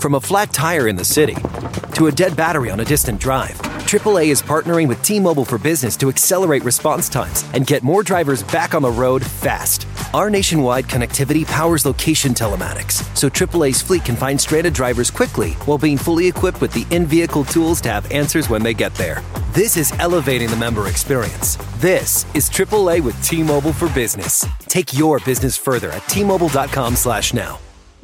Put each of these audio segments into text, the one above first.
From a flat tire in the city to a dead battery on a distant drive, AAA is partnering with T-Mobile for Business to accelerate response times and get more drivers back on the road fast. Our nationwide connectivity powers location telematics, so AAA's fleet can find stranded drivers quickly while being fully equipped with the in-vehicle tools to have answers when they get there. This is elevating the member experience. This is AAA with T-Mobile for Business. Take your business further at T-Mobile.com/now.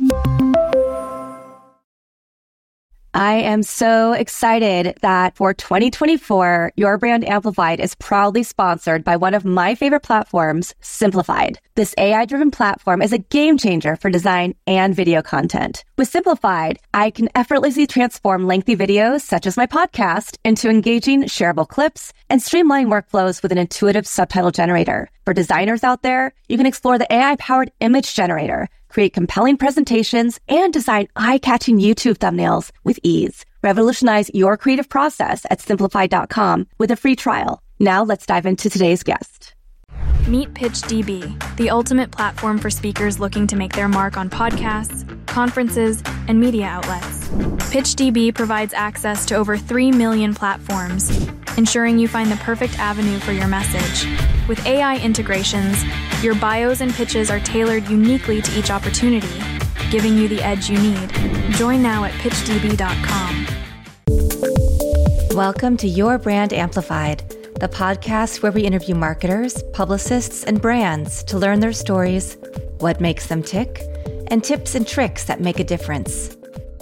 I am so excited that for 2024, Your Brand Amplified is proudly sponsored by one of my favorite platforms, Simplified. This AI-driven platform is a game changer for design and video content. With Simplified, I can effortlessly transform lengthy videos, such as my podcast, into engaging, shareable clips and streamline workflows with an intuitive subtitle generator. For designers out there, you can explore the AI-powered image generator, create compelling presentations, and design eye-catching YouTube thumbnails with ease. Revolutionize your creative process at Simplified.com with a free trial. Now let's dive into today's guest. Meet PitchDB, the ultimate platform for speakers looking to make their mark on podcasts, conferences, and media outlets. PitchDB provides access to over 3 million platforms, ensuring you find the perfect avenue for your message. With AI integrations, your bios and pitches are tailored uniquely to each opportunity, giving you the edge you need. Join now at pitchdb.com. Welcome to Your Brand Amplified, the podcast where we interview marketers, publicists, and brands to learn their stories, what makes them tick, and tips and tricks that make a difference.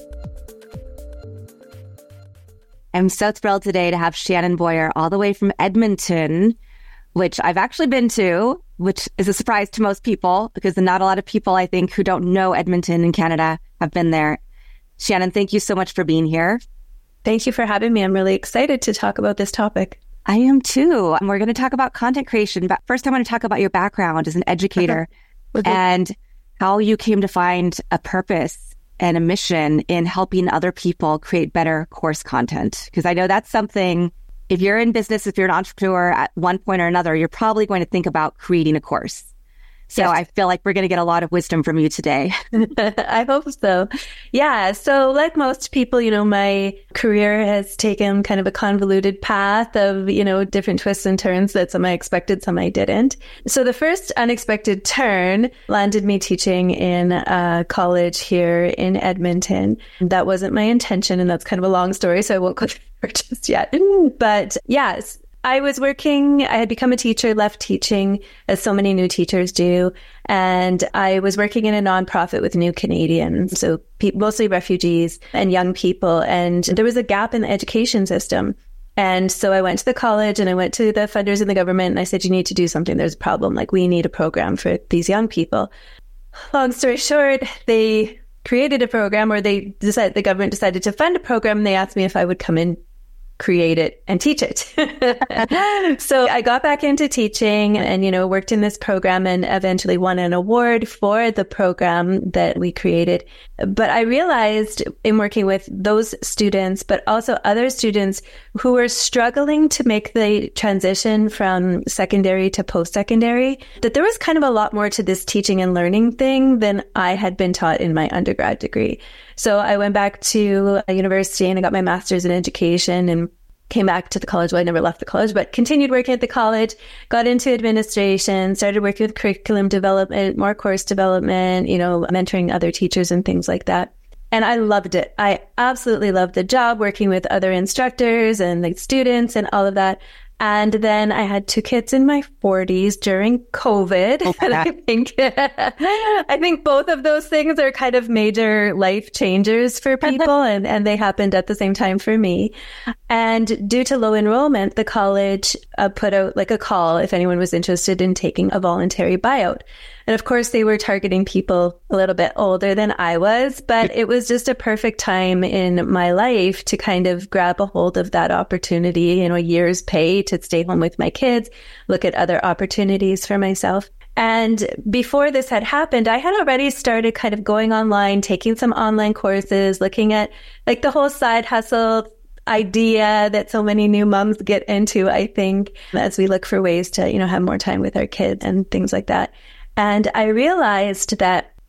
I'm so thrilled today to have Shannon Boyer all the way from Edmonton, which I've actually been to, which is a surprise to most people because not a lot of people, I think, who don't know Edmonton in Canada have been there. Shannon, thank you so much for being here. Thank you for having me. I'm really excited to talk about this topic. I am too. And we're going to talk about content creation, but first I want to talk about your background as an educator and how you came to find a purpose and a mission in helping other people create better course content. Because I know that's something, if you're in business, if you're an entrepreneur at one point or another, you're probably going to think about creating a course. So yes. I feel like we're going to get a lot of wisdom from you today. I hope so. Yeah. So like most people, my career has taken kind of a convoluted path of, different twists and turns that some I expected, some I didn't. So the first unexpected turn landed me teaching in a college here in Edmonton. That wasn't my intention, and that's kind of a long story, so I won't go there just yet. But yes. I had become a teacher, left teaching, as so many new teachers do. And I was working in a nonprofit with New Canadians, so mostly refugees and young people. And there was a gap in the education system. And so I went to the college and I went to the funders in the government and I said, you need to do something. There's a problem. Like, we need a program for these young people. Long story short, they created a program, or the government decided to fund a program. And they asked me if I would come in, create it, and teach it. So I got back into teaching and, worked in this program and eventually won an award for the program that we created. But I realized in working with those students, but also other students who were struggling to make the transition from secondary to post-secondary, that there was kind of a lot more to this teaching and learning thing than I had been taught in my undergrad degree. So I went back to a university and I got my master's in education and came back to the college. Well, I never left the college, but continued working at the college, got into administration, started working with curriculum development, more course development, mentoring other teachers and things like that. And I loved it. I absolutely loved the job, working with other instructors and the students and all of that. And then I had 2 kids in my 40s during COVID. Okay. And I think both of those things are kind of major life changers for people. and they happened at the same time for me. And due to low enrollment, the college put out like a call if anyone was interested in taking a voluntary buyout. And of course, they were targeting people a little bit older than I was, but it was just a perfect time in my life to kind of grab a hold of that opportunity, a year's pay to stay home with my kids, look at other opportunities for myself. And before this had happened, I had already started kind of going online, taking some online courses, looking at like the whole side hustle idea that so many new moms get into, I think, as we look for ways to, have more time with our kids and things like that. And I realized that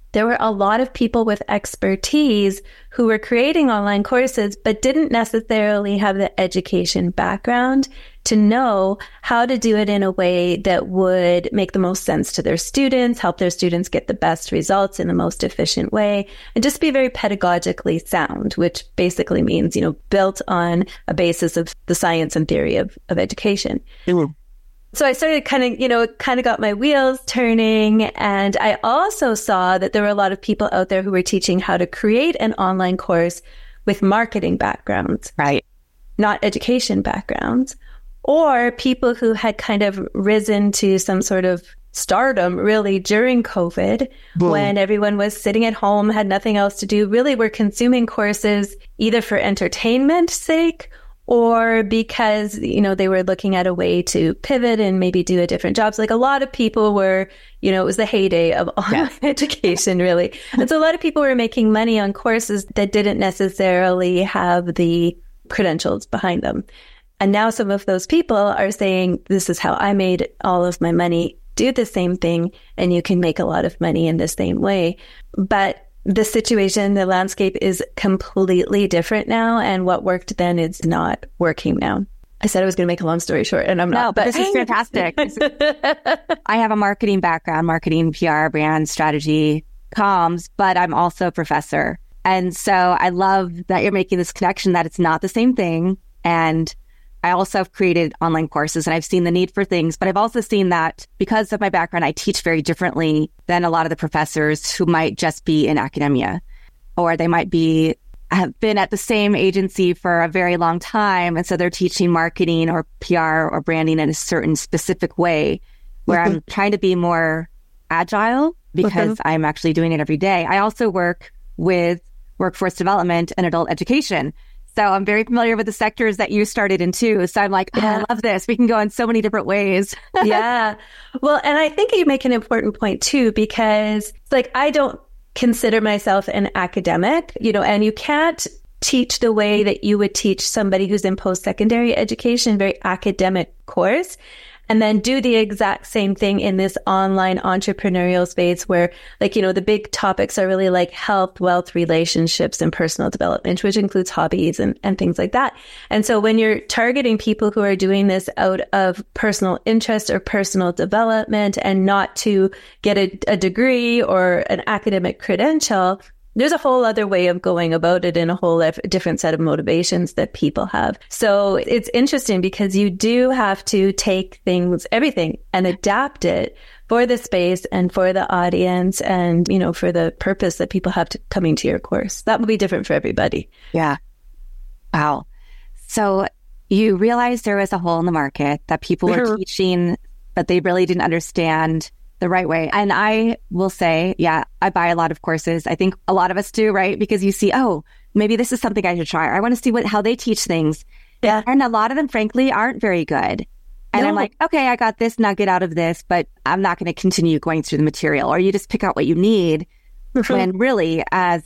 there were a lot of people with expertise who were creating online courses, but didn't necessarily have the education background to know how to do it in a way that would make the most sense to their students, help their students get the best results in the most efficient way, and just be very pedagogically sound, which basically means, built on a basis of the science and theory of education. Mm-hmm. So I started kind of got my wheels turning. And I also saw that there were a lot of people out there who were teaching how to create an online course with marketing backgrounds, right? Not education backgrounds, or people who had kind of risen to some sort of stardom really during COVID. Boom. When everyone was sitting at home, had nothing else to do, really were consuming courses either for entertainment's sake or because, they were looking at a way to pivot and maybe do a different job. So like a lot of people were, it was the heyday of online education, really. And so a lot of people were making money on courses that didn't necessarily have the credentials behind them. And now some of those people are saying, this is how I made all of my money, do the same thing, and you can make a lot of money in the same way. But the situation, the landscape is completely different now. And what worked then is not working now. I said I was going to make a long story short, and I'm not. No, but this is fantastic. I have a marketing background, marketing, PR, brand strategy, comms, but I'm also a professor. And so I love that you're making this connection that it's not the same thing. And I also have created online courses and I've seen the need for things, but I've also seen that because of my background, I teach very differently than a lot of the professors who might just be in academia, or they might have been at the same agency for a very long time. And so they're teaching marketing or PR or branding in a certain specific way where I'm trying to be more agile because I'm actually doing it every day. I also work with workforce development and adult education. So I'm very familiar with the sectors that you started in too. So I'm like, I love this. We can go in so many different ways. Yeah. Well, and I think you make an important point too, because it's like, I don't consider myself an academic, and you can't teach the way that you would teach somebody who's in post-secondary education, very academic course, and then do the exact same thing in this online entrepreneurial space where, the big topics are really like health, wealth, relationships, and personal development, which includes hobbies and things like that. And so when you're targeting people who are doing this out of personal interest or personal development and not to get a degree or an academic credential, there's a whole other way of going about it and a whole different set of motivations that people have. So it's interesting because you do have to take everything, and adapt it for the space and for the audience and, for the purpose that people have to coming to your course. That will be different for everybody. Yeah. Wow. So you realized there was a hole in the market that people were teaching, but they really didn't understand the right way. And I will say, I buy a lot of courses. I think a lot of us do, right? Because you see, maybe this is something I should try. I want to see how they teach things. Yeah. And a lot of them, frankly, aren't very good. And I'm like, okay, I got this nugget out of this, but I'm not going to continue going through the material. Or you just pick out what you need. When really,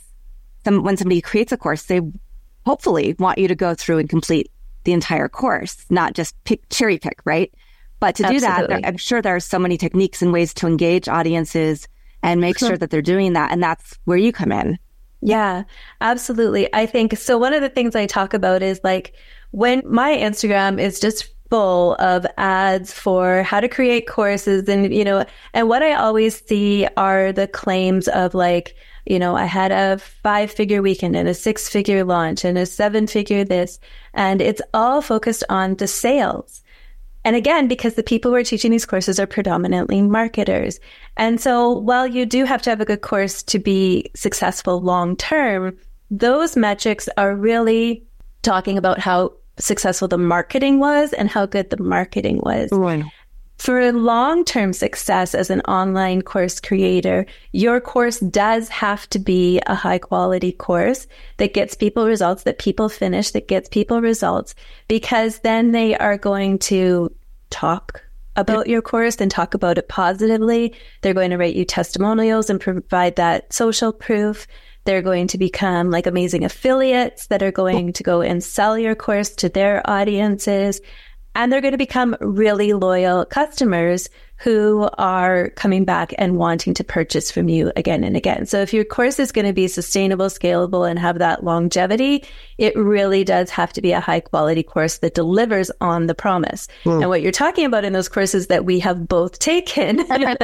when somebody creates a course, they hopefully want you to go through and complete the entire course, not just cherry pick, right? But to do that, I'm sure there are so many techniques and ways to engage audiences and make sure that they're doing that. And that's where you come in. Yeah, absolutely. I think so. One of the things I talk about is when my Instagram is just full of ads for how to create courses and, and what I always see are the claims of I had a 5-figure weekend and a 6-figure launch and a 7-figure this, and it's all focused on the sales. And again, because the people who are teaching these courses are predominantly marketers. And so while you do have to have a good course to be successful long term, those metrics are really talking about how successful the marketing was and how good the marketing was. Right. For long-term success as an online course creator, your course does have to be a high-quality course that gets people results, that people finish, that gets people results, because then they are going to talk about your course and talk about it positively. They're going to rate you testimonials and provide that social proof. They're going to become amazing affiliates that are going to go and sell your course to their audiences. And they're going to become really loyal customers who are coming back and wanting to purchase from you again and again. So if your course is going to be sustainable, scalable, and have that longevity, it really does have to be a high quality course that delivers on the promise. And what you're talking about in those courses that we have both taken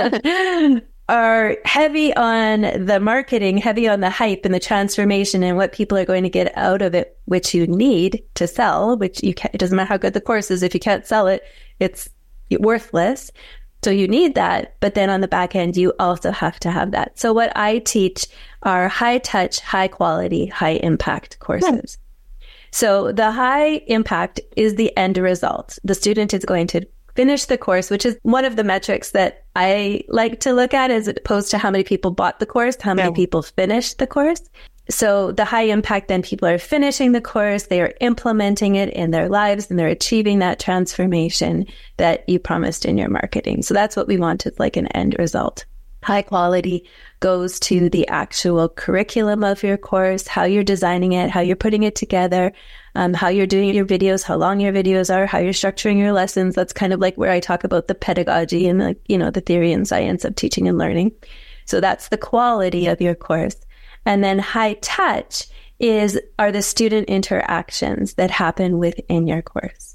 are heavy on the marketing, heavy on the hype and the transformation and what people are going to get out of it, which you need to sell, which you can't, it doesn't matter how good the course is. If you can't sell it, it's worthless. So you need that. But then on the back end, you also have to have that. So what I teach are high touch, high quality, high impact courses. So the high impact is the end result. The student is going to finish the course, which is one of the metrics that I like to look at, as opposed to how many people bought the course, how many people finished the course. So the high impact, then people are finishing the course, they are implementing it in their lives, and they're achieving that transformation that you promised in your marketing. So that's what we want, is like an end result. High quality goes to the actual curriculum of your course, how you're designing it, how you're putting it together, how you're doing your videos, how long your videos are, how you're structuring your lessons. That's kind of like where I talk about the pedagogy and the theory and science of teaching and learning. So that's the quality of your course. And then high touch are the student interactions that happen within your course.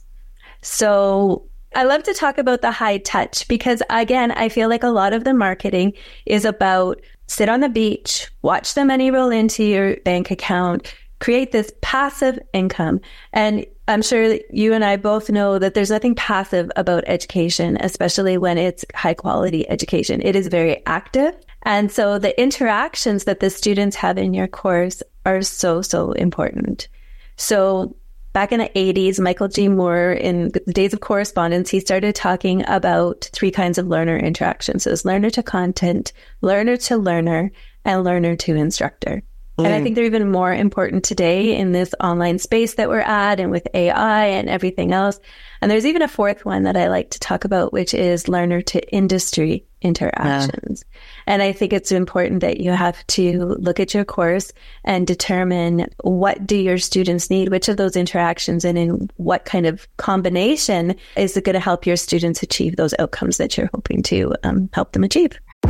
So I love to talk about the high touch because, again, I feel like a lot of the marketing is about sit on the beach, watch the money roll into your bank account, create this passive income. And I'm sure that you and I both know that there's nothing passive about education, especially when it's high quality education. It is very active. And so the interactions that the students have in your course are so, so important. So back in the 80s, Michael G. Moore, in the days of correspondence, he started talking about 3 kinds of learner interactions. So it's learner to content, learner to learner, and learner to instructor. And I think they're even more important today in this online space that we're at and with AI and everything else. And there's even a 4th one that I like to talk about, which is learner to industry interactions. And I think it's important that you have to look at your course and determine what do your students need, which of those interactions and in what kind of combination is it going to help your students achieve those outcomes that you're hoping to help them achieve.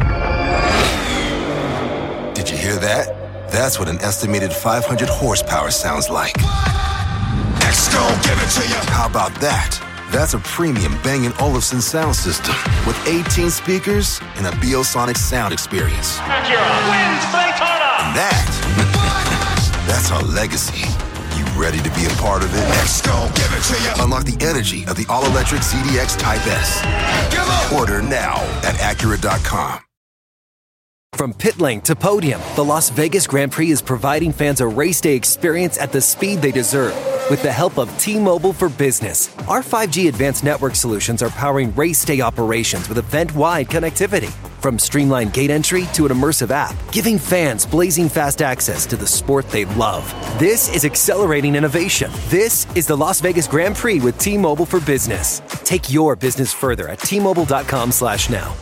Did you hear that? That's what an estimated 500 horsepower sounds like. Next, go give it to you. How about that? That's a premium Bang & Olufsen sound system with 18 speakers and a Biosonic sound experience. Acura wins Daytona. And that's our legacy. You ready to be a part of it? Next, go give it to you. Unlock the energy of the all-electric ZDX Type S. Order now at Acura.com. From pit lane to podium, the Las Vegas Grand Prix is providing fans a race day experience at the speed they deserve. With the help of T-Mobile for Business, our 5G advanced network solutions are powering race day operations with event-wide connectivity. From streamlined gate entry to an immersive app, giving fans blazing fast access to the sport they love. This is accelerating innovation. This is the Las Vegas Grand Prix with T-Mobile for Business. Take your business further at T-Mobile.com/now.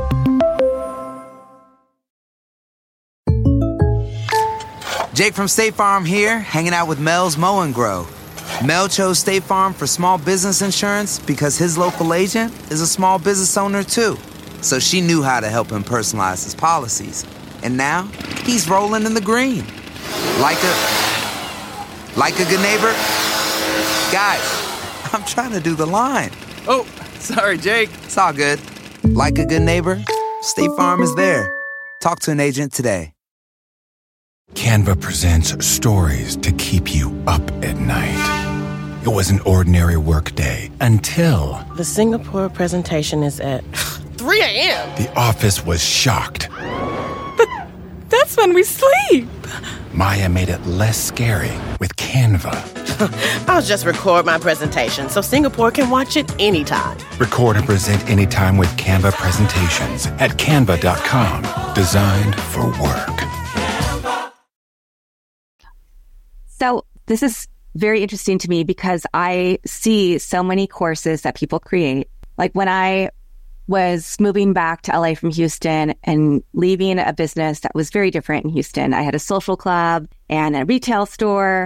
Jake from State Farm here, hanging out with Mel's Mow and Grow. Mel chose State Farm for small business insurance because his local agent is a small business owner too. So she knew how to help him personalize his policies. And now, he's rolling in the green. Like a good neighbor? Guys, I'm trying to do the line. Oh, sorry, Jake. It's all good. Like a good neighbor, State Farm is there. Talk to an agent today. Canva presents stories to keep you up at night. It was an ordinary workday until... The Singapore presentation is at 3 a.m. The office was shocked. But that's when we sleep. Maya made it less scary with Canva. I'll just record my presentation so Singapore can watch it anytime. Record and present anytime with Canva presentations at canva.com. Designed for work. So this is very interesting to me because I see so many courses that people create. Like when I was moving back to LA from Houston and leaving a business that was very different in Houston, I had a social club and a retail store.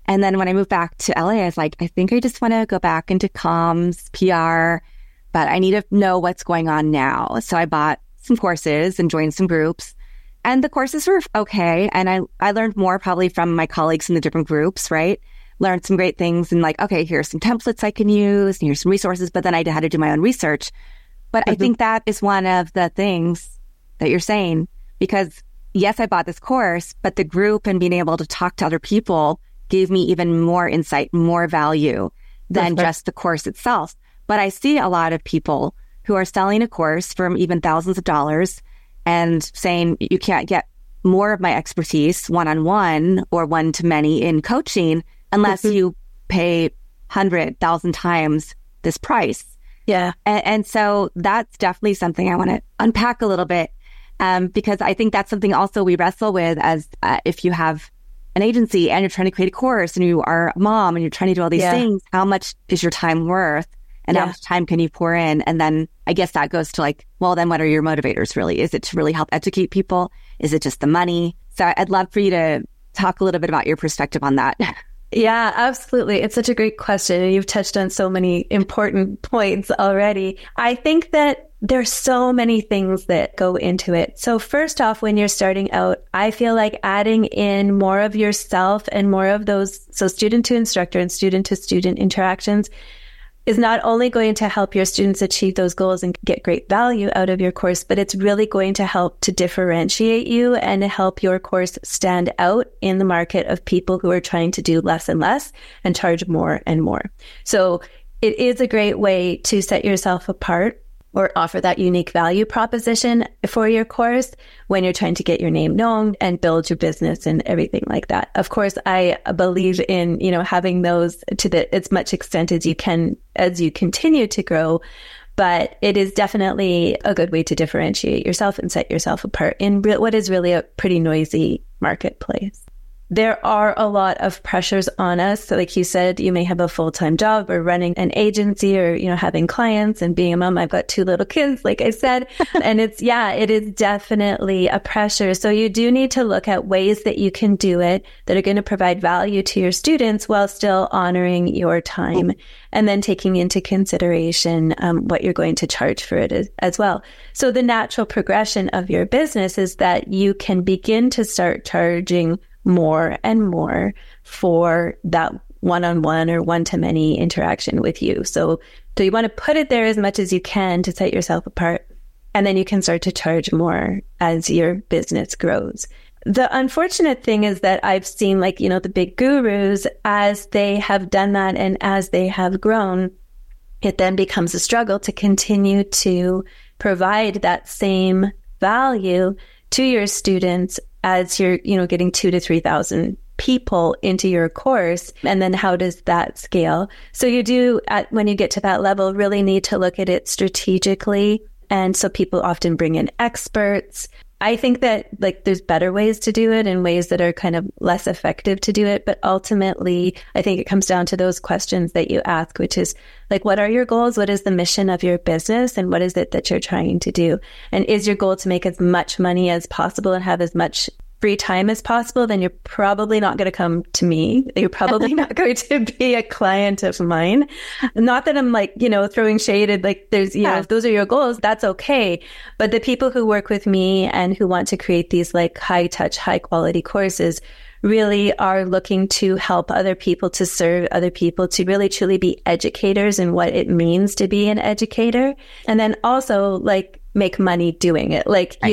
And then when I moved back to LA, I was like, I think I just want to go back into comms, PR, but I need to know what's going on now. So I bought some courses and joined some groups. And the courses were okay. And I learned more probably from my colleagues in the different groups, right? Learned some great things and like, okay, here's some templates I can use and here's some resources. But then I had to do my own research. But I think that is one of the things that you're saying, because yes, I bought this course, but the group and being able to talk to other people gave me even more insight, more value than just the course itself. But I see a lot of people who are selling a course for even thousands of dollars and saying you can't get more of my expertise one-on-one or one-to-many in coaching unless you pay 100,000 times this price. Yeah. And so that's definitely something I want to unpack a little bit, because I think that's something also we wrestle with as if you have an agency and you're trying to create a course and you are a mom and you're trying to do all these things, how much is your time worth and how much time can you pour in? And then I guess that goes to like, well, then what are your motivators really? Is it to really help educate people? Is it just the money? So I'd love for you to talk a little bit about your perspective on that. Yeah, absolutely. It's such a great question. And you've touched on so many important points already. I think that there's so many things that go into it. So first off, when you're starting out, I feel like adding in more of yourself and more of those, so student to instructor and student to student interactions is not only going to help your students achieve those goals and get great value out of your course, but it's really going to help to differentiate you and help your course stand out in the market of people who are trying to do less and less and charge more and more. So it is a great way to set yourself apart or offer that unique value proposition for your course when you're trying to get your name known and build your business and everything like that. Of course, I believe in, having those to as much extent as you can, as you continue to grow. But it is definitely a good way to differentiate yourself and set yourself apart in what is really a pretty noisy marketplace. There are a lot of pressures on us. So like you said, you may have a full-time job or running an agency or, having clients and being a mom. I've got 2 little kids, like I said, and it is definitely a pressure. So you do need to look at ways that you can do it that are going to provide value to your students while still honoring your time and then taking into consideration what you're going to charge for it as well. So the natural progression of your business is that you can begin to start charging more and more for that one-on-one or one-to-many interaction with you. So you want to put it there as much as you can to set yourself apart. And then you can start to charge more as your business grows. The unfortunate thing is that I've seen the big gurus, as they have done that and as they have grown, it then becomes a struggle to continue to provide that same value to your students as you're, getting 2,000 to 3,000 people into your course. And then how does that scale? So you do, when you get to that level, really need to look at it strategically. And so people often bring in experts. I think that there's better ways to do it and ways that are kind of less effective to do it. But ultimately, I think it comes down to those questions that you ask, which is what are your goals? What is the mission of your business? And what is it that you're trying to do? And is your goal to make as much money as possible and have as much free time as possible? Then you're probably not going to come to me. You're probably not going to be a client of mine. Not that I'm throwing shade at there's, if those are your goals, that's okay. But the people who work with me and who want to create these high touch, high quality courses really are looking to help other people, to serve other people, to really truly be educators and what it means to be an educator. And then also make money doing it.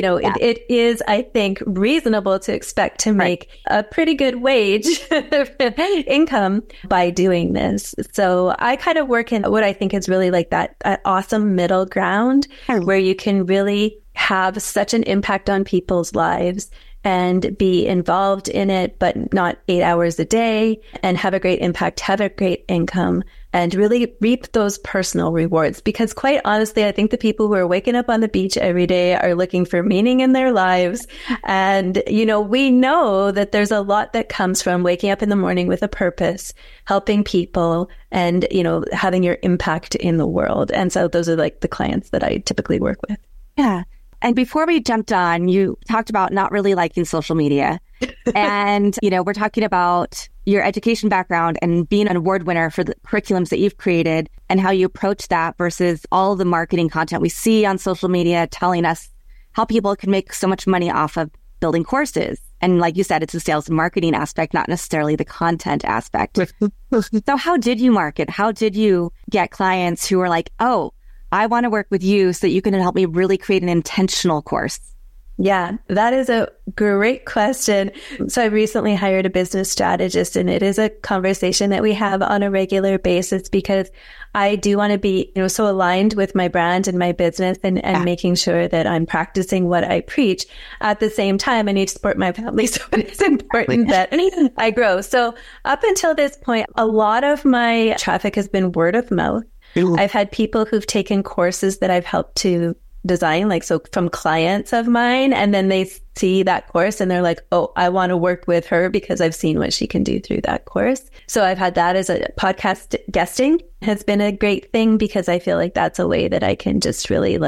It is, I think, reasonable to expect to make a pretty good wage income by doing this. So I kind of work in what I think is really that awesome middle ground where you can really have such an impact on people's lives and be involved in it, but not 8 hours a day, and have a great impact, have a great income, and really reap those personal rewards. Because quite honestly, I think the people who are waking up on the beach every day are looking for meaning in their lives. And, we know that there's a lot that comes from waking up in the morning with a purpose, helping people, and, having your impact in the world. And so those are the clients that I typically work with. Yeah. And before we jumped on, you talked about not really liking social media. And, we're talking about your education background and being an award winner for the curriculums that you've created and how you approach that versus all the marketing content we see on social media telling us how people can make so much money off of building courses. And like you said, it's a sales and marketing aspect, not necessarily the content aspect. So how did you market? How did you get clients who are like, oh, I want to work with you so that you can help me really create an intentional course? Yeah, that is a great question. So I recently hired a business strategist, and it is a conversation that we have on a regular basis because I do want to be, so aligned with my brand and my business and making sure that I'm practicing what I preach. At the same time, I need to support my family. So it's important that I grow. So up until this point, a lot of my traffic has been word of mouth. I've had people who've taken courses that I've helped to design, so from clients of mine, and then they see that course and they're like, oh, I want to work with her because I've seen what she can do through that course. So I've had that as a podcast. Guesting has been a great thing because I feel like that's a way that I can just really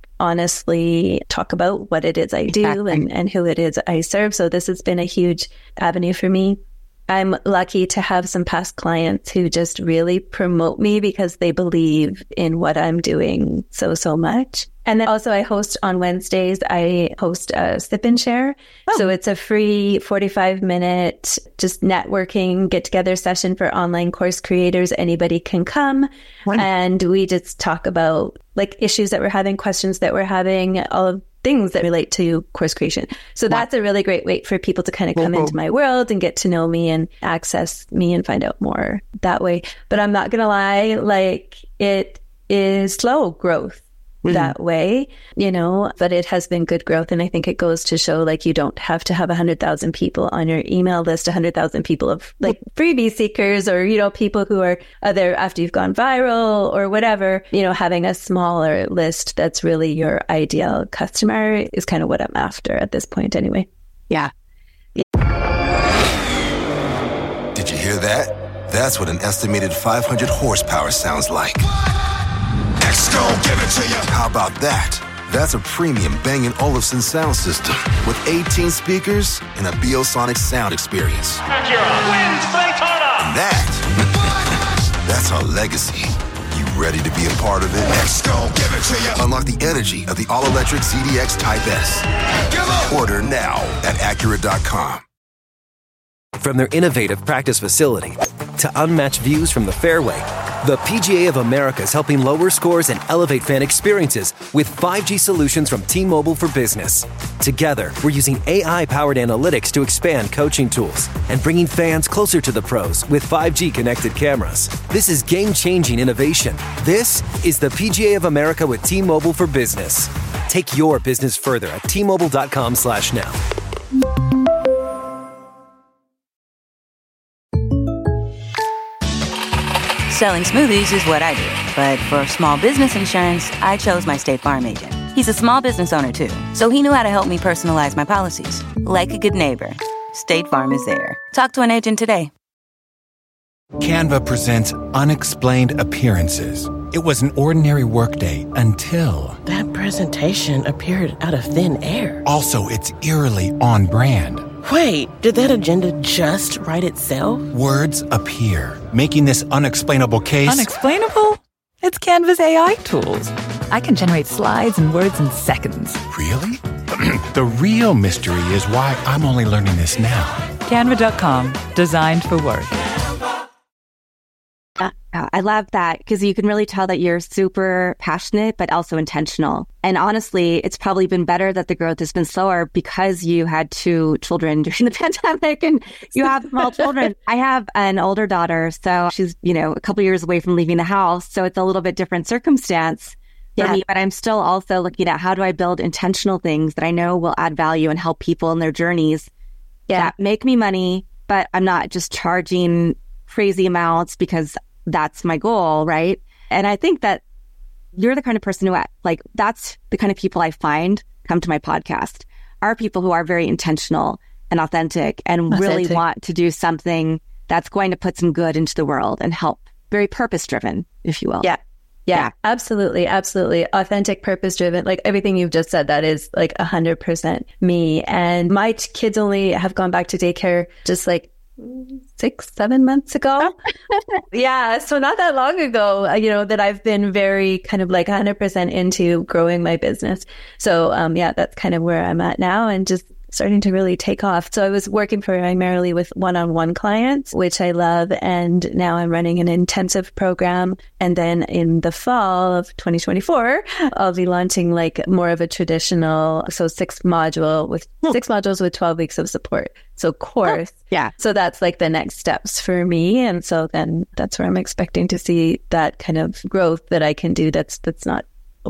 honestly talk about what it is I do and who it is I serve. So this has been a huge avenue for me. I'm lucky to have some past clients who just really promote me because they believe in what I'm doing so much. And then also I host on Wednesdays, I host a Sip and Share. Oh. So it's a free 45-minute just networking get-together session for online course creators. Anybody can come. Wow. And we just talk about issues that we're having, questions that we're having, all of things that relate to course creation. So that's a really great way for people to kind of come into my world and get to know me and access me and find out more that way. But I'm not going to lie, it is slow growth that way, but it has been good growth. And I think it goes to show you don't have to have 100,000 people on your email list, 100,000 people of freebie seekers or, people who are there after you've gone viral or whatever, having a smaller list that's really your ideal customer is kind of what I'm after at this point anyway. Yeah. Did you hear that? That's what an estimated 500 horsepower sounds like. Gon' give it to you. How about that? That's a premium Bang & Olufsen sound system with 18 speakers and a Biosonic sound experience. Acura wins Daytona. And that's our legacy. You ready to be a part of it? Gon' give it to you. Unlock the energy of the all-electric ZDX Type S. Order now at Acura.com. From their innovative practice facility to unmatched views from the fairway, the PGA of America is helping lower scores and elevate fan experiences with 5G solutions from T-Mobile for Business. Together, we're using AI-powered analytics to expand coaching tools and bringing fans closer to the pros with 5G connected cameras. This is game-changing innovation. This is the PGA of America with T-Mobile for Business. Take your business further at T-Mobile.com/now. Selling smoothies is what I do. But for small business insurance, I chose my State Farm agent. He's a small business owner, too, so he knew how to help me personalize my policies. Like a good neighbor, State Farm is there. Talk to an agent today. Canva presents Unexplained Appearances. It was an ordinary workday until... that presentation appeared out of thin air. Also, it's eerily on brand. Wait, did that agenda just write itself? Words appear, making this unexplainable case... Unexplainable? It's Canva's AI tools. I can generate slides and words in seconds. Really? The real mystery is why I'm only learning this now. Canva.com, designed for work. I love that because you can really tell that you're super passionate, but also intentional. And honestly, it's probably been better that the growth has been slower because you had 2 children during the pandemic and you have small children. I have an older daughter, so she's, a couple years away from leaving the house. So it's a little bit different circumstance for me, but I'm still also looking at how do I build intentional things that I know will add value and help people in their journeys that make me money, but I'm not just charging crazy amounts because that's my goal, right? And I think that you're the kind of person who, that's the kind of people I find come to my podcast are people who are very intentional and authentic and really want to do something that's going to put some good into the world and help. Very purpose-driven, if you will. Yeah. Yeah, absolutely. Absolutely. Authentic, purpose driven. Like everything you've just said, that is like 100% me. And my kids only have gone back to daycare just like 6-7 months ago. Yeah. So not that long ago, that I've been very kind of like 100% into growing my business. So, that's kind of where I'm at now and just starting to really take off. So I was working primarily with one-on-one clients, which I love. And now I'm running an intensive program. And then in the fall of 2024, I'll be launching like more of a traditional, so 6 modules with 12 weeks of support. So course. Oh, yeah. So that's like the next steps for me. And so then that's where I'm expecting to see that kind of growth that I can do. That's not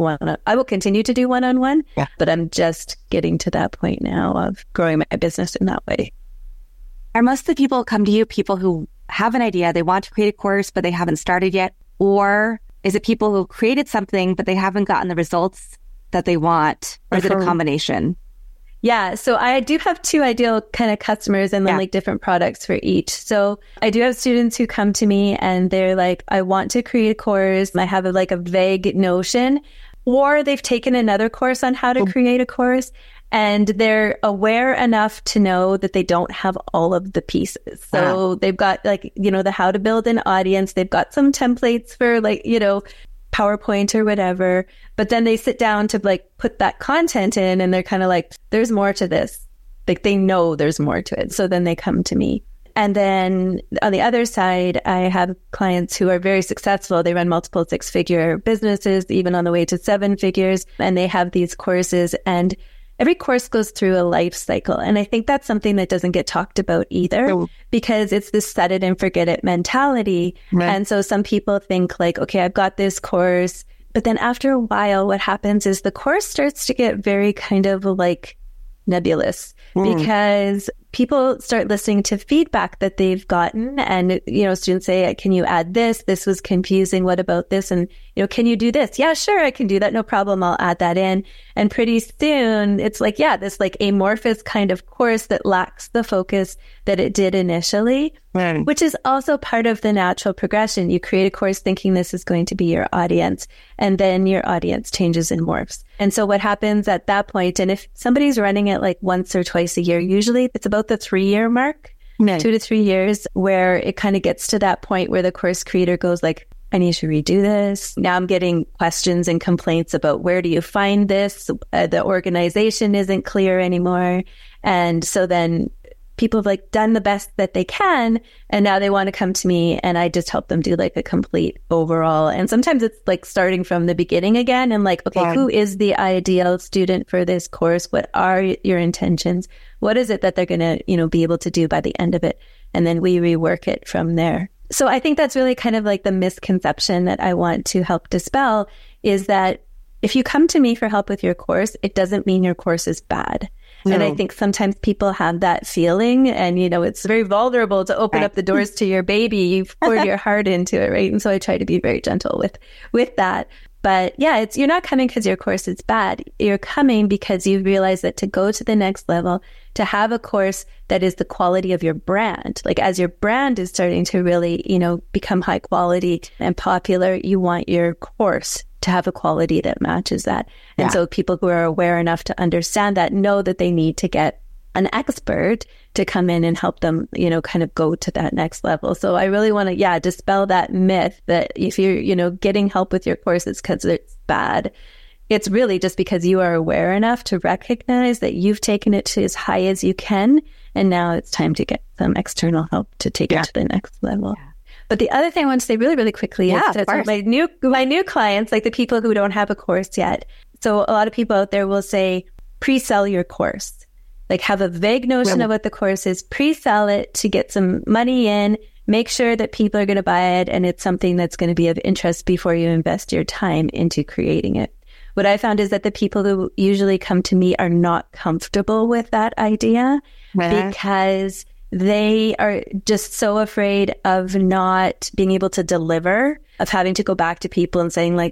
I will continue to do one-on-one, but I'm just getting to that point now of growing my business in that way. Are most of the people who come to you people who have an idea, they want to create a course, but they haven't started yet? Or is it people who created something, but they haven't gotten the results that they want? Or is it a combination? Yeah. So I do have 2 ideal kind of customers and then like different products for each. So I do have students who come to me and they're like, I want to create a course. I have a vague notion, or they've taken another course on how to create a course and they're aware enough to know that they don't have all of the pieces. So they've got the how to build an audience. They've got some templates for PowerPoint or whatever, but then they sit down to put that content in and they're kind of like, there's more to this. Like they know there's more to it. So then they come to me. And then on the other side, I have clients who are very successful. They run multiple 6-figure businesses, even on the way to 7 figures. And they have these courses and every course goes through a life cycle. And I think that's something that doesn't get talked about either because it's this set it and forget it mentality. Right. And so some people think like, okay, I've got this course. But then after a while, what happens is the course starts to get very kind of like nebulous because people start listening to feedback that they've gotten and, students say, can you add this? This was confusing. What about this? And, can you do this? Yeah, sure. I can do that. No problem. I'll add that in. And pretty soon it's like, this like amorphous kind of course that lacks the focus that it did initially, which is also part of the natural progression. You create a course thinking this is going to be your audience and then your audience changes and morphs. And so what happens at that point, and if somebody's running it like once or twice a year, usually it's about the 3-year mark, 2 to 3 years, where it kind of gets to that point where the course creator goes like, I need to redo this. Now I'm getting questions and complaints about where do you find this? The organization isn't clear anymore. And so then people have done the best that they can. And now they want to come to me and I just help them do a complete overall. And sometimes it's starting from the beginning again and okay, who is the ideal student for this course? What are your intentions? What is it that they're going to, be able to do by the end of it? And then we rework it from there. So I think that's really kind of the misconception that I want to help dispel is that if you come to me for help with your course, it doesn't mean your course is bad. No. And I think sometimes people have that feeling and, it's very vulnerable to open up the doors to your baby. You've poured your heart into it, right? And so I try to be very gentle with that. But yeah, you're not coming because your course is bad. You're coming because you realize that to go to the next level, to have a course that is the quality of your brand, as your brand is starting to really, become high quality and popular, you want your course to have a quality that matches that. And so people who are aware enough to understand that know that they need to get an expert to come in and help them, kind of go to that next level. So I really want to, dispel that myth that if you're, getting help with your course, it's because it's bad. It's really just because you are aware enough to recognize that you've taken it to as high as you can. And now it's time to get some external help to take it to the next level. Yeah. But the other thing I want to say really, really quickly is that my new clients, the people who don't have a course yet. So a lot of people out there will say, pre-sell your course. Have a vague notion of what the course is, pre-sell it to get some money in, make sure that people are going to buy it and it's something that's going to be of interest before you invest your time into creating it. What I found is that the people who usually come to me are not comfortable with that idea because they are just so afraid of not being able to deliver, of having to go back to people and saying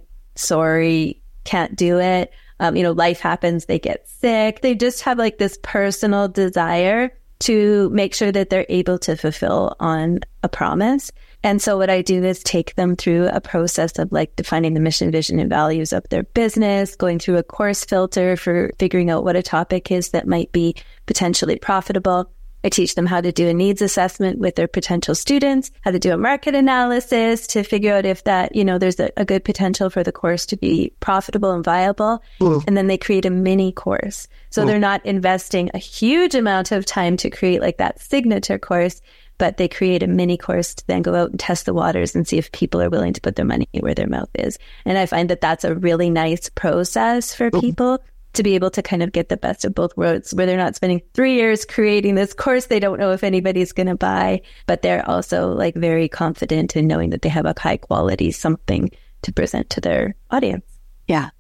sorry, can't do it. Life happens, they get sick. They just have this personal desire to make sure that they're able to fulfill on a promise. And so what I do is take them through a process of like defining the mission, vision, and values of their business, going through a course filter for figuring out what a topic is that might be potentially profitable. I teach them how to do a needs assessment with their potential students, how to do a market analysis to figure out if that, there's a good potential for the course to be profitable and viable. And then they create a mini course. So they're not investing a huge amount of time to create like that signature course, but they create a mini course to then go out and test the waters and see if people are willing to put their money where their mouth is. And I find that that's a really nice process for people to be able to kind of get the best of both worlds, where they're not spending 3 years creating this course they don't know if anybody's going to buy, but they're also like very confident in knowing that they have a high quality something to present to their audience. Yeah.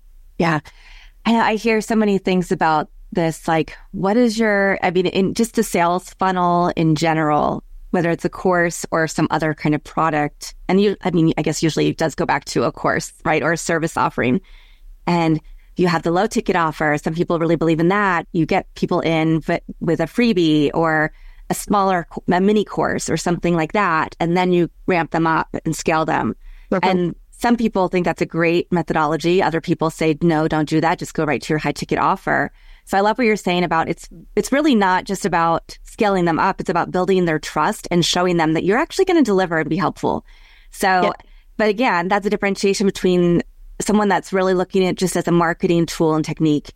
I hear so many things about this, like, what is in just the sales funnel in general, whether it's a course or some other kind of product. And I guess usually it does go back to a course, right? Or a service offering. And you have the low ticket offer. Some people really believe in that. You get people in with a freebie or a mini course or something like that. And then you ramp them up and scale them. Okay. And some people think that's a great methodology. Other people say, no, don't do that. Just go right to your high ticket offer. So I love what you're saying about it's really not just about scaling them up. It's about building their trust and showing them that you're actually going to deliver and be helpful. So, But again, that's a differentiation between someone that's really looking at just as a marketing tool and technique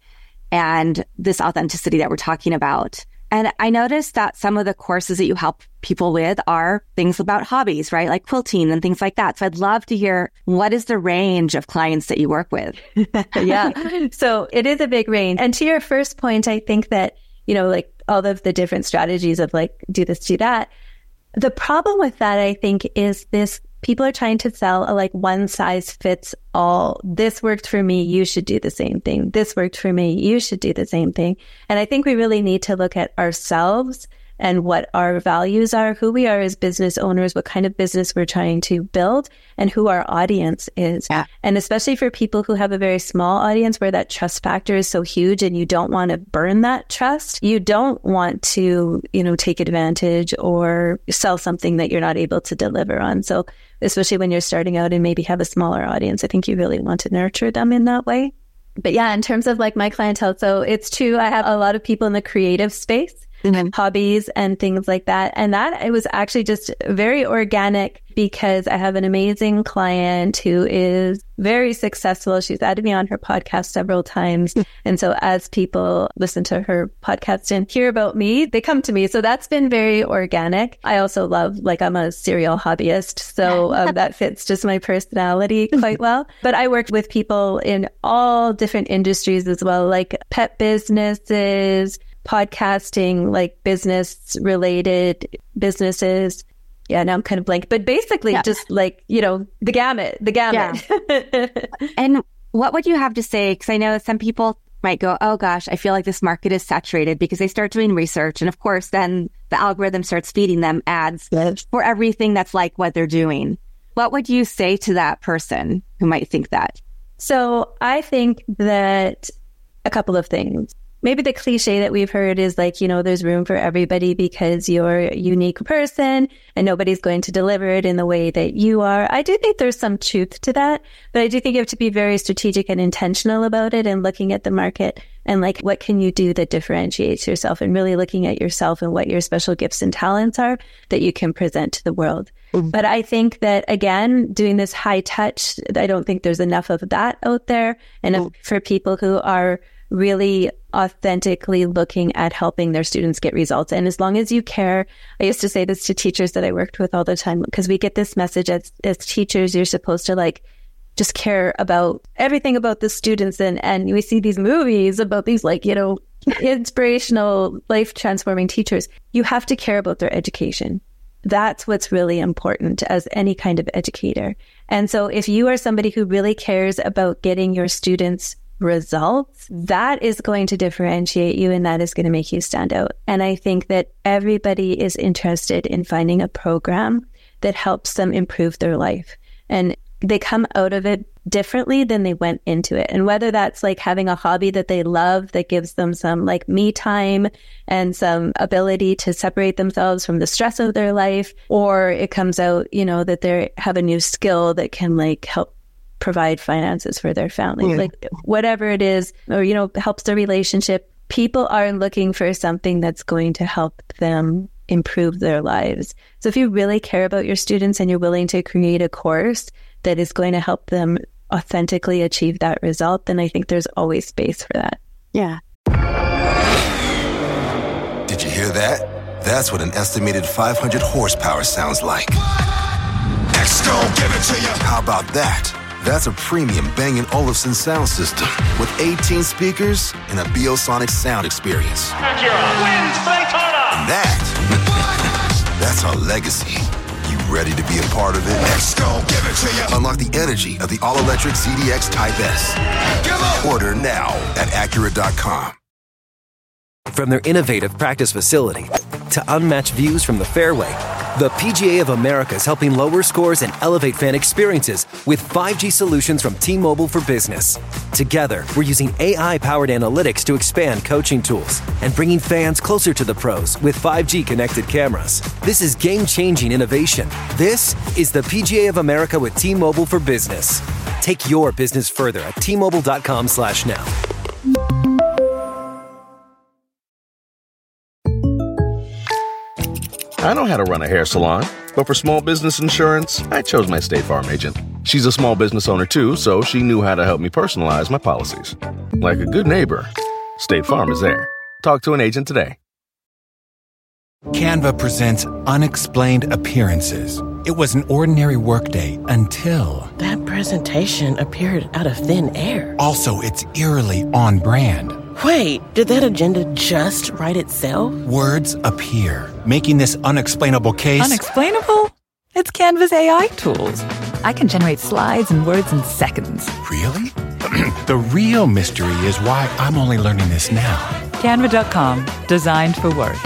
and this authenticity that we're talking about. And I noticed that some of the courses that you help people with are things about hobbies, right? Like quilting and things like that. So I'd love to hear, what is the range of clients that you work with? Yeah. So it is a big range. And to your first point, I think that, like all of the different strategies of like, do this, do that. The problem with that, I think, is people are trying to sell a like one size fits all. This worked for me, you should do the same thing. This worked for me, you should do the same thing. And I think we really need to look at ourselves and what our values are, who we are as business owners, what kind of business we're trying to build, and who our audience is. Yeah. And especially for people who have a very small audience where that trust factor is so huge and you don't want to burn that trust. You don't want to, take advantage or sell something that you're not able to deliver on. So especially when you're starting out and maybe have a smaller audience, I think you really want to nurture them in that way. But yeah, in terms of like my clientele, so it's true. I have a lot of people in the creative space. Hobbies and things like that. And that it was actually just very organic because I have an amazing client who is very successful. She's added me on her podcast several times. And so as people listen to her podcast and hear about me, they come to me. So that's been very organic. I also love, I'm a serial hobbyist. So that fits just my personality quite well. But I worked with people in all different industries as well, like pet businesses, podcasting, like business related businesses. Yeah, now I'm kind of blank, but basically just like, the gamut. Yeah. And what would you have to say? Because I know some people might go, oh gosh, I feel like this market is saturated, because they start doing research. And of course, then the algorithm starts feeding them ads for everything that's like what they're doing. What would you say to that person who might think that? So I think that a couple of things. Maybe the cliche that we've heard is like, there's room for everybody because you're a unique person and nobody's going to deliver it in the way that you are. I do think there's some truth to that, but I do think you have to be very strategic and intentional about it and looking at the market and like, what can you do that differentiates yourself, and really looking at yourself and what your special gifts and talents are that you can present to the world. But I think that, again, doing this high touch, I don't think there's enough of that out there. And for people who are really authentically looking at helping their students get results. And as long as you care, I used to say this to teachers that I worked with all the time, because we get this message as teachers, you're supposed to just care about everything about the students. And we see these movies about these inspirational, life transforming teachers. You have to care about their education. That's what's really important as any kind of educator. And so if you are somebody who really cares about getting your students results, that is going to differentiate you, and that is going to make you stand out. And I think that everybody is interested in finding a program that helps them improve their life. And they come out of it differently than they went into it. And whether that's like having a hobby that they love that gives them some like me time and some ability to separate themselves from the stress of their life, or it comes out, that they have a new skill that can like help provide finances for their family, like whatever it is, or, helps their relationship. People are looking for something that's going to help them improve their lives. So if you really care about your students and you're willing to create a course that is going to help them authentically achieve that result, then I think there's always space for that. Yeah. Did you hear that? That's what an estimated 500 horsepower sounds like. X-Gon, give it to you. How about that? That's a premium Bang & Olufsen sound system with 18 speakers and a Biosonic sound experience. Acura wins Daytona. And that's our legacy. You ready to be a part of it? X-Gon, give it to you. Unlock the energy of the all-electric ZDX Type S. Order now at Acura.com. From their innovative practice facility to unmatched views from the fairway, the PGA of America is helping lower scores and elevate fan experiences with 5G solutions from T-Mobile for Business. Together, we're using AI-powered analytics to expand coaching tools and bringing fans closer to the pros with 5G connected cameras. This is game-changing innovation. This is the PGA of America with T-Mobile for Business. Take your business further at T-Mobile.com/now. I know how to run a hair salon, but for small business insurance, I chose my State Farm agent. She's a small business owner too, so she knew how to help me personalize my policies. Like a good neighbor, State Farm is there. Talk to an agent today. Canva presents Unexplained Appearances. It was an ordinary workday until... That presentation appeared out of thin air. Also, it's eerily on brand. Wait, did that agenda just write itself? Words appear, making this unexplainable case... Unexplainable? It's Canva's AI tools. I can generate slides and words in seconds. Really? The real mystery is why I'm only learning this now. Canva.com, designed for work.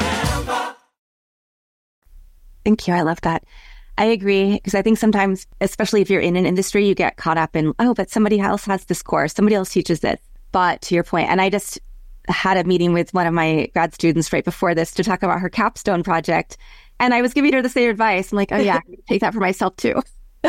Thank you. I love that. I agree, because I think sometimes, especially if you're in an industry, you get caught up in, but somebody else has this course, somebody else teaches this. But to your point, and I just had a meeting with one of my grad students right before this to talk about her capstone project, and I was giving her the same advice. I'm like, oh yeah, take that for myself too.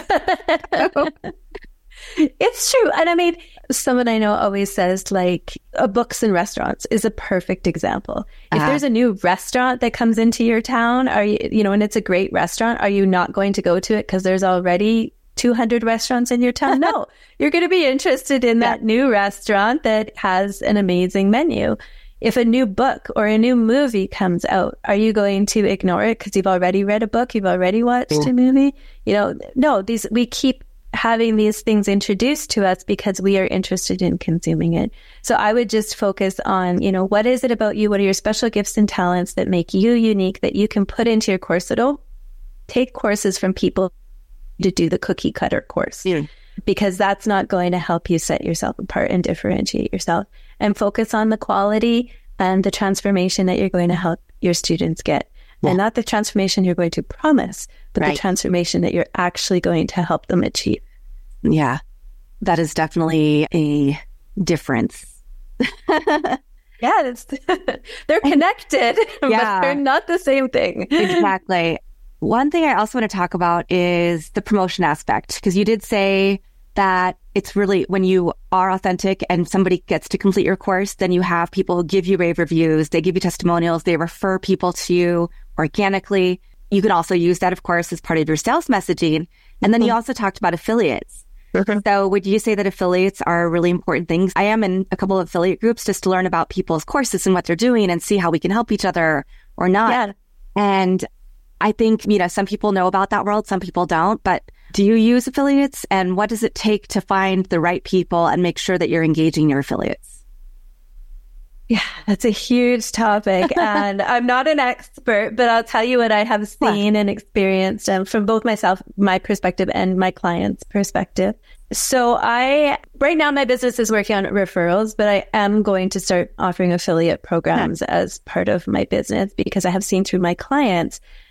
It's true. And I mean, someone I know always says like books and restaurants is a perfect example. If there's a new restaurant that comes into your town, are you, and it's a great restaurant, are you not going to go to it because there's already 200 restaurants in your town? No, you're going to be interested in that new restaurant that has an amazing menu. If a new book or a new movie comes out, are you going to ignore it because you've already read a book, you've already watched a movie? No, we keep having these things introduced to us because we are interested in consuming it. So I would just focus on, what is it about you? What are your special gifts and talents that make you unique that you can put into your course? So don't take courses from people to do the cookie cutter course, because that's not going to help you set yourself apart and differentiate yourself, and focus on the quality and the transformation that you're going to help your students get. And not the transformation you're going to promise, but the transformation that you're actually going to help them achieve. Yeah, that is definitely a difference. Yeah, they're connected, but they're not the same thing. Exactly. One thing I also want to talk about is the promotion aspect, because you did say that it's really when you are authentic and somebody gets to complete your course, then you have people who give you rave reviews, they give you testimonials, they refer people to you organically. You can also use that, of course, as part of your sales messaging. And then you also talked about affiliates. So would you say that affiliates are really important things? I am in a couple of affiliate groups just to learn about people's courses and what they're doing and see how we can help each other or not. Yeah. And I think, some people know about that world, some people don't, but do you use affiliates, and what does it take to find the right people and make sure that you're engaging your affiliates? Yeah, that's a huge topic, and I'm not an expert, but I'll tell you what I have seen and experienced from both my perspective and my client's perspective. So right now my business is working on referrals, but I am going to start offering affiliate programs as part of my business, because I have seen through my clients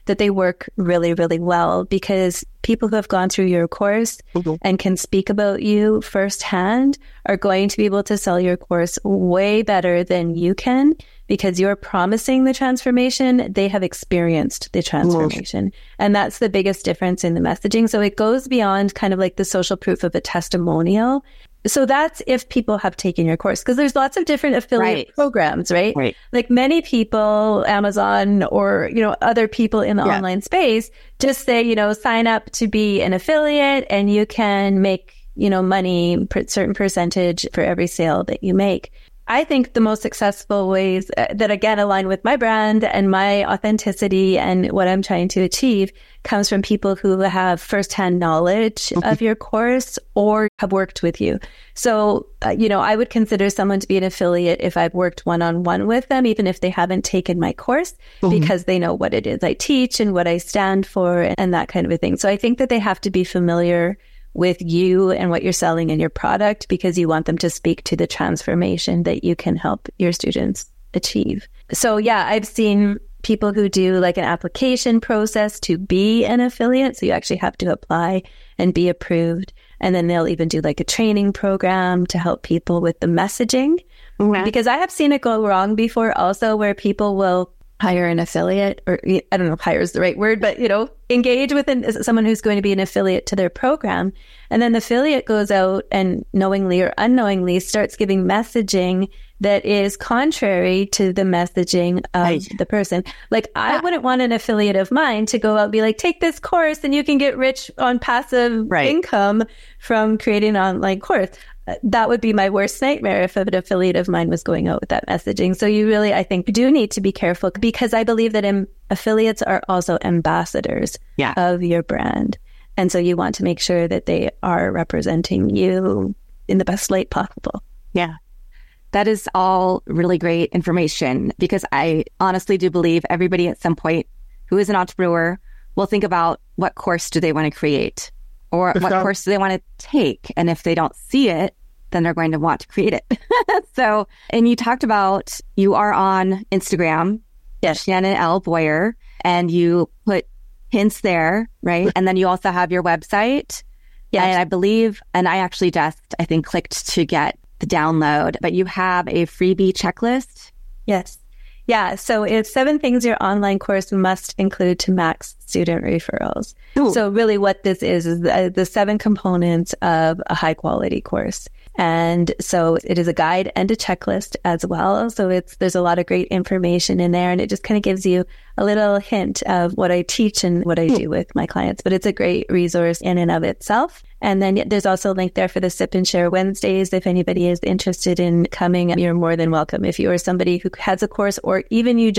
that they work really, really well, because people who have gone through your course and can speak about you firsthand are going to be able to sell your course way better than you can, because you're promising the transformation. They have experienced the transformation. And that's the biggest difference in the messaging. So it goes beyond kind of like the social proof of a testimonial. So that's if people have taken your course, because there's lots of different affiliate programs, right? Like many people, Amazon or, other people in the online space just say, sign up to be an affiliate and you can make, money, certain percentage for every sale that you make. I think the most successful ways that, again, align with my brand and my authenticity and what I'm trying to achieve comes from people who have firsthand knowledge of your course or have worked with you. So, I would consider someone to be an affiliate if I've worked one-on-one with them, even if they haven't taken my course, because they know what it is I teach and what I stand for and that kind of a thing. So I think that they have to be familiar with you and what you're selling in your product, because you want them to speak to the transformation that you can help your students achieve. So yeah, I've seen people who do like an application process to be an affiliate. So you actually have to apply and be approved. And then they'll even do like a training program to help people with the messaging. Because I have seen it go wrong before also, where people will hire an affiliate, or I don't know if hire is the right word, but, engage with someone who's going to be an affiliate to their program. And then the affiliate goes out and knowingly or unknowingly starts giving messaging that is contrary to the messaging of the person. Like I wouldn't want an affiliate of mine to go out and be like, take this course and you can get rich on passive income from creating an online course. That would be my worst nightmare if an affiliate of mine was going out with that messaging. So you really, I think, do need to be careful, because I believe that affiliates are also ambassadors of your brand. And so you want to make sure that they are representing you in the best light possible. Yeah. That is all really great information, because I honestly do believe everybody at some point who is an entrepreneur will think about what course do they want to create, or what course do they want to take. And if they don't see it, then they're going to want to create it. So, and you talked about, you are on Instagram, Shannon L. Boyer, and you put hints there, right? And then you also have your website. And I believe, and I actually just, I think, clicked to get the download, but you have a freebie checklist. Yes. Yeah. So it's 7 things your online course must include to max student referrals. Ooh. So really what this is the 7 components of a high quality course. And so it is a guide and a checklist as well. So there's a lot of great information in there, and it just kind of gives you a little hint of what I teach and what I do with my clients. But it's a great resource in and of itself. And then there's also a link there for the Sip and Share Wednesdays. If anybody is interested in coming, you're more than welcome. If you are somebody who has a course, or even you're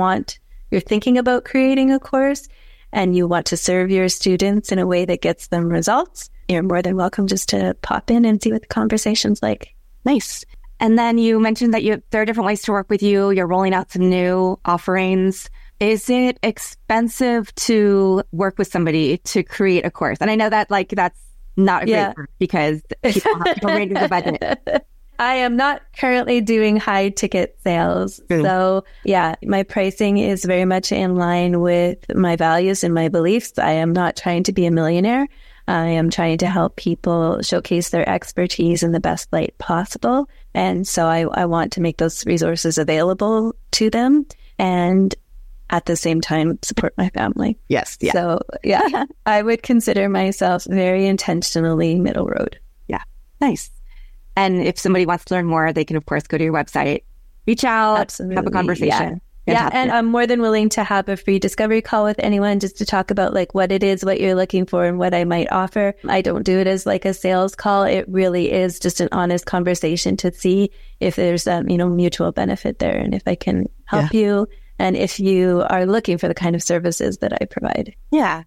thinking about creating a course and you want to serve your students in a way that gets them results, you're more than welcome just to pop in and see what the conversation's like. Nice. And then you mentioned that there are different ways to work with you. You're rolling out some new offerings. Is it expensive to work with somebody to create a course? And I know that that's not a great word, because people have to range the budget. I am not currently doing high ticket sales. So my pricing is very much in line with my values and my beliefs. I am not trying to be a millionaire. I am trying to help people showcase their expertise in the best light possible. And so I want to make those resources available to them, and at the same time support my family. Yes. Yeah. So I would consider myself very intentionally middle road. Yeah. Nice. And if somebody wants to learn more, they can, of course, go to your website, reach out, Absolutely. Have a conversation. Yeah, and I'm more than willing to have a free discovery call with anyone just to talk about like what it is, what you're looking for, and what I might offer. I don't do it as like a sales call. It really is just an honest conversation to see if there's mutual benefit there, and if I can help you, and if you are looking for the kind of services that I provide. Yeah.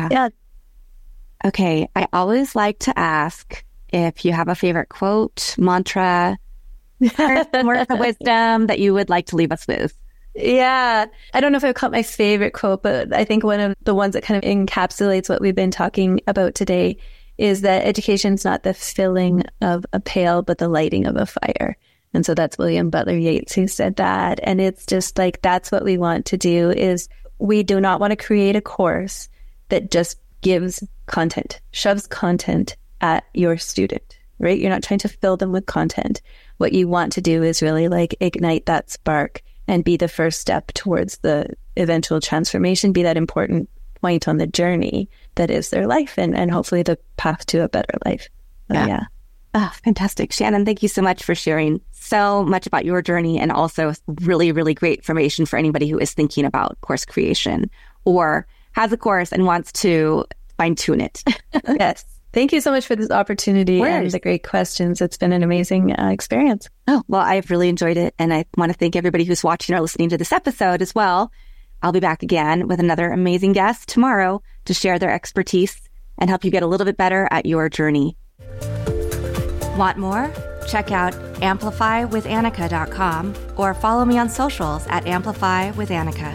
Okay. I always like to ask if you have a favorite quote, mantra, words of wisdom that you would like to leave us with. Yeah. I don't know if I would call it my favorite quote, but I think one of the ones that kind of encapsulates what we've been talking about today is that education's not the filling of a pail, but the lighting of a fire. And so that's William Butler Yeats who said that. And it's just like, that's what we want to do, is we do not want to create a course that just gives content, shoves content at your student, right? You're not trying to fill them with content. What you want to do is really like ignite that spark and be the first step towards the eventual transformation, be that important point on the journey that is their life and hopefully the path to a better life. Yeah. Oh, fantastic. Shannon, thank you so much for sharing so much about your journey and also really, really great information for anybody who is thinking about course creation or has a course and wants to fine-tune it. Yes. Thank you so much for this opportunity and the great questions. It's been an amazing experience. Oh, well, I've really enjoyed it. And I want to thank everybody who's watching or listening to this episode as well. I'll be back again with another amazing guest tomorrow to share their expertise and help you get a little bit better at your journey. Want more? Check out amplifywithannika.com or follow me on socials at amplifywithannika.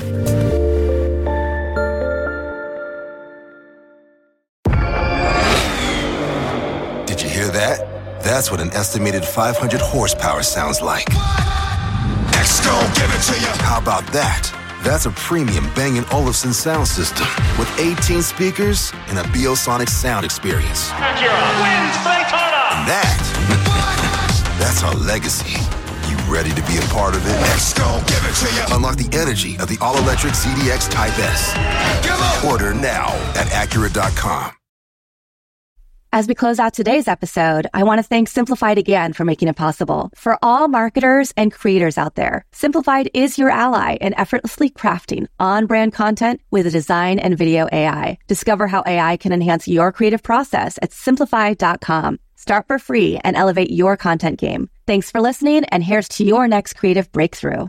Did you hear that? That's what an estimated 500 horsepower sounds like. Next, go give it to you. How about that? That's a premium Bang & Olufsen sound system with 18 speakers and a Biosonic sound experience. Acura wins Daytona. And that's our legacy. You ready to be a part of it? Let's go, give it to you. Unlock the energy of the all-electric ZDX Type S. Order now at Acura.com. As we close out today's episode, I want to thank Simplified again for making it possible. For all marketers and creators out there, Simplified is your ally in effortlessly crafting on-brand content with a design and video AI. Discover how AI can enhance your creative process at Simplified.com. Start for free and elevate your content game. Thanks for listening, and here's to your next creative breakthrough.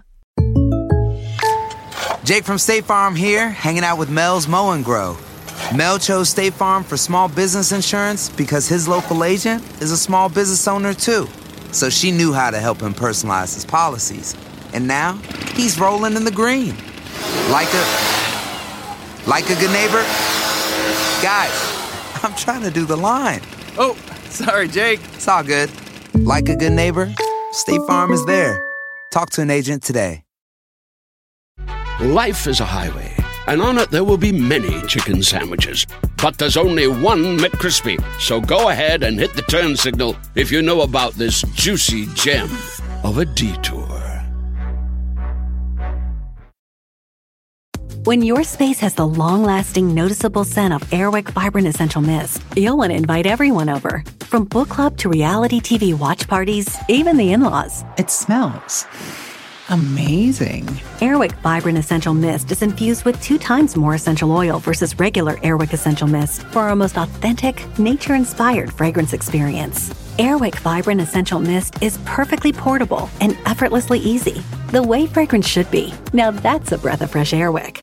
Jake from State Farm here, hanging out with Mel's Mow and Grow. Mel chose State Farm for small business insurance because his local agent is a small business owner too. So she knew how to help him personalize his policies. And now he's rolling in the green. Like a good neighbor? Guys, I'm trying to do the line. Oh, sorry, Jake. It's all good. Like a good neighbor, State Farm is there. Talk to an agent today. Life is a highway, and on it there will be many chicken sandwiches. But there's only one McCrispy. So go ahead and hit the turn signal if you know about this juicy gem of a detour. When your space has the long-lasting, noticeable scent of Airwick Vibrant Essential Mist, you'll want to invite everyone over. From book club to reality TV watch parties, even the in-laws. It smells amazing. Airwick Vibrant Essential Mist is infused with 2 times more essential oil versus regular Airwick Essential Mist for our most authentic, nature-inspired fragrance experience. Airwick Vibrant Essential Mist is perfectly portable and effortlessly easy, the way fragrance should be. Now that's a breath of fresh Airwick.